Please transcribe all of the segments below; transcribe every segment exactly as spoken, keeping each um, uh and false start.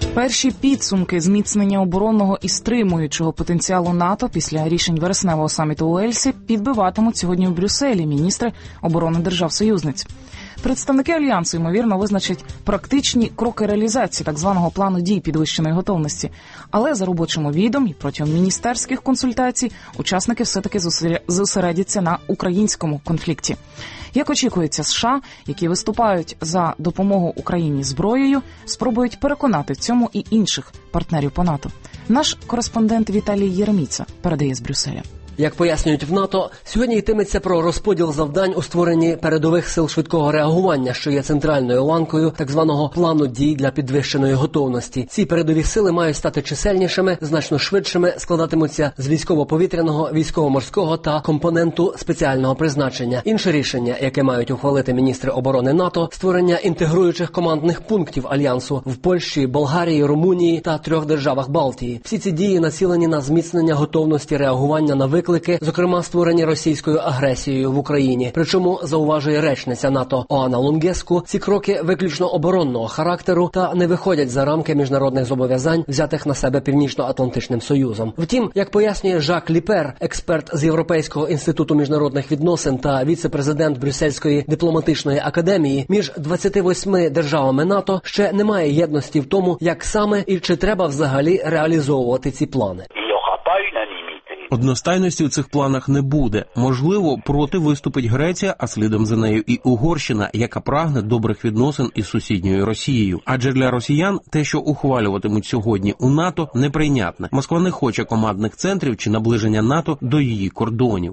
Перші підсумки зміцнення оборонного і стримуючого потенціалу НАТО після рішень вересневого саміту у Уельсі підбиватимуть сьогодні у Брюсселі міністри оборони держав-союзниць. Представники Альянсу, ймовірно, визначать практичні кроки реалізації так званого плану дій підвищеної готовності. Але за робочим обідом і протягом міністерських консультацій учасники все-таки зосередяться на українському конфлікті. Як очікується, США, які виступають за допомогу Україні зброєю, спробують переконати в цьому і інших партнерів по НАТО. Наш кореспондент Віталій Єреміца передає з Брюсселя. Як пояснюють в НАТО, сьогодні йтиметься про розподіл завдань у створенні передових сил швидкого реагування, що є центральною ланкою так званого плану дій для підвищеної готовності. Ці передові сили мають стати чисельнішими, значно швидшими, складатимуться з військово-повітряного, військово-морського та компоненту спеціального призначення. Інше рішення, яке мають ухвалити міністри оборони НАТО – створення інтегруючих командних пунктів Альянсу в Польщі, Болгарії, Румунії та трьох державах Балтії. Всі ці дії націлені на зміцнення готовності реагування на виклики, зокрема створені російською агресією в Україні. Причому, зауважує речниця НАТО Оана Лунгеску, ці кроки виключно оборонного характеру та не виходять за рамки міжнародних зобов'язань, взятих на себе Північно-Атлантичним Союзом. Втім, як пояснює Жак Ліпер, експерт з Європейського інституту міжнародних відносин та віце-президент Брюссельської дипломатичної академії, між двадцятьма восьми державами НАТО ще немає єдності в тому, як саме і чи треба взагалі реалізовувати ці плани. Одностайності у цих планах не буде. Можливо, проти виступить Греція, а слідом за нею і Угорщина, яка прагне добрих відносин із сусідньою Росією. Адже для росіян те, що ухвалюватимуть сьогодні у НАТО, неприйнятне. Москва не хоче командних центрів чи наближення НАТО до її кордонів.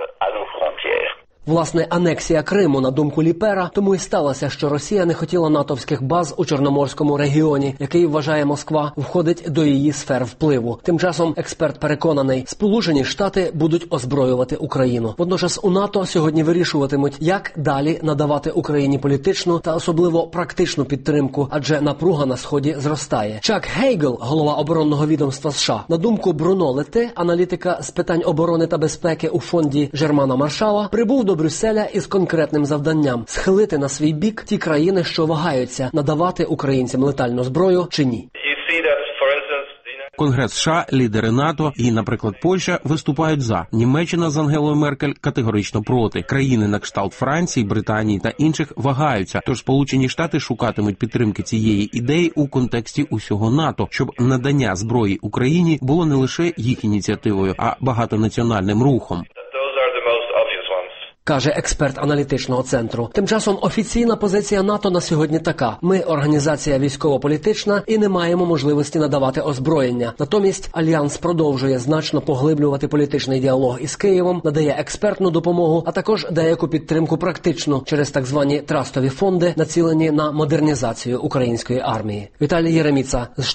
Власне, анексія Криму, на думку Ліпера, тому і сталося, що Росія не хотіла натовських баз у Чорноморському регіоні, який, вважає Москва, входить до її сфер впливу. Тим часом експерт переконаний, Сполучені Штати будуть озброювати Україну. Водночас у НАТО сьогодні вирішуватимуть, як далі надавати Україні політичну та особливо практичну підтримку, адже напруга на Сході зростає. Чак Гейгл, голова оборонного відомства США, на думку Бруно Лете, аналітика з питань оборони та безпеки у фонді Жермана Маршала, прибув до Брюсселя із конкретним завданням – схилити на свій бік ті країни, що вагаються, надавати українцям летальну зброю чи ні. Конгрес США, лідери НАТО і, наприклад, Польща виступають за. Німеччина з Ангелою Меркель категорично проти. Країни на кшталт Франції, Британії та інших вагаються. Тож Сполучені Штати шукатимуть підтримки цієї ідеї у контексті усього НАТО, щоб надання зброї Україні було не лише їх ініціативою, а багатонаціональним рухом. Каже експерт аналітичного центру. Тим часом офіційна позиція НАТО на сьогодні така. Ми організація військово-політична і не маємо можливості надавати озброєння. Натомість Альянс продовжує значно поглиблювати політичний діалог із Києвом, надає експертну допомогу, а також деяку підтримку практичну через так звані трастові фонди, націлені на модернізацію української армії. Віталій Єреміца.